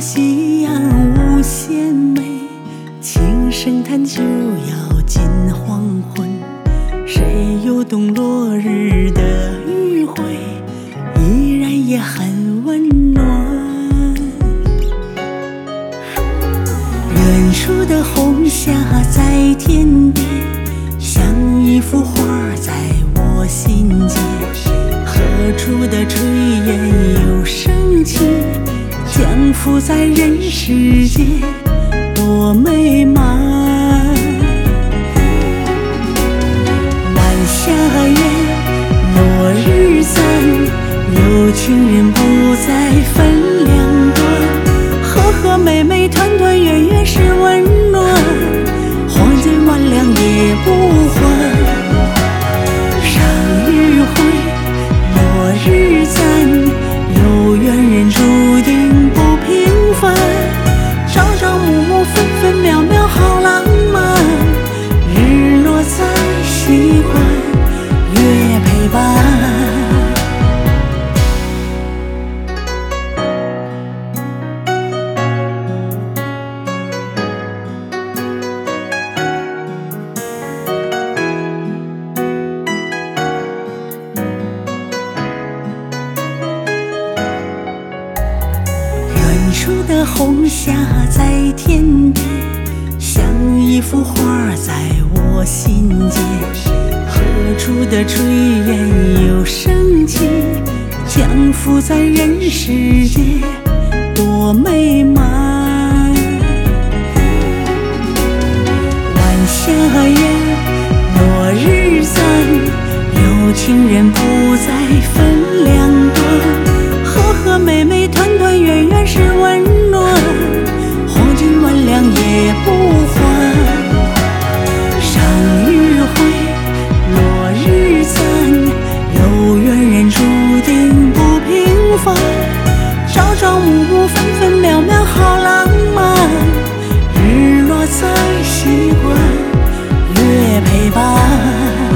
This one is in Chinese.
夕阳无限美，轻声叹就要近黄昏。谁又懂落日的余晖，依然也很温暖。远处的红霞在天边，像一幅画在我心间。何处的炊烟又升起，将浮在人世间，多美满。晚霞远，落日残，有情人不再分两端。和和美美，团团圆圆是温暖，黄金万两也不换。生与会，落日残，有缘人注定不平凡。朝朝暮暮，分分秒秒，好浪漫。日落在习惯，月陪伴。远处的红霞在天边，像一幅画在我心间。何处的炊烟又升起，将浮在人世间，多美满。晚霞远，落日残，有情人不再分两端。和和美美，团团圆圆是温暖，黄金万两也不换。生与会，落日残，有缘人注定不平凡。朝朝暮暮，分分秒秒，好浪漫。日落在习惯，月陪伴。